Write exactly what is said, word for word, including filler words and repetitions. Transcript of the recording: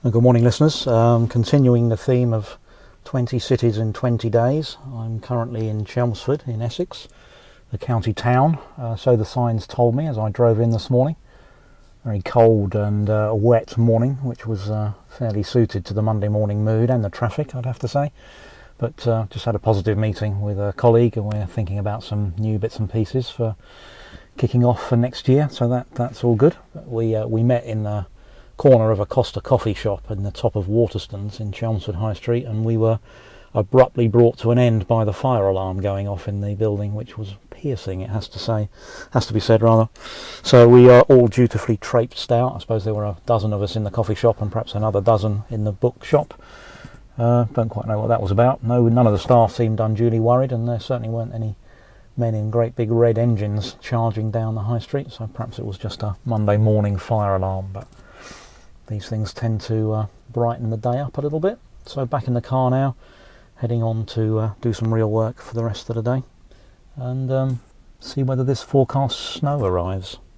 Good morning, listeners. Um, continuing the theme of twenty cities in twenty days, I'm currently in Chelmsford in Essex, the county town, uh, so the signs told me as I drove in this morning. Very cold and uh, wet morning, which was uh, fairly suited to the Monday morning mood and the traffic, I'd have to say. But uh, just had a positive meeting with a colleague, and we're thinking about some new bits and pieces for kicking off for next year, so that that's all good. We uh, we met in the corner of a Costa coffee shop in the top of Waterstones in Chelmsford High Street, and we were abruptly brought to an end by the fire alarm going off in the building, which was piercing, it has to say, has to be said rather. So we are all dutifully traipsed out. I suppose there were a dozen of us in the coffee shop and perhaps another dozen in the bookshop. Uh, don't quite know what that was about. No, none of the staff seemed unduly worried, and there certainly weren't any men in great big red engines charging down the high street, so perhaps it was just a Monday morning fire alarm. But these things tend to uh, brighten the day up a little bit. So back in the car now, heading on to uh, do some real work for the rest of the day and um, see whether this forecast snow arrives.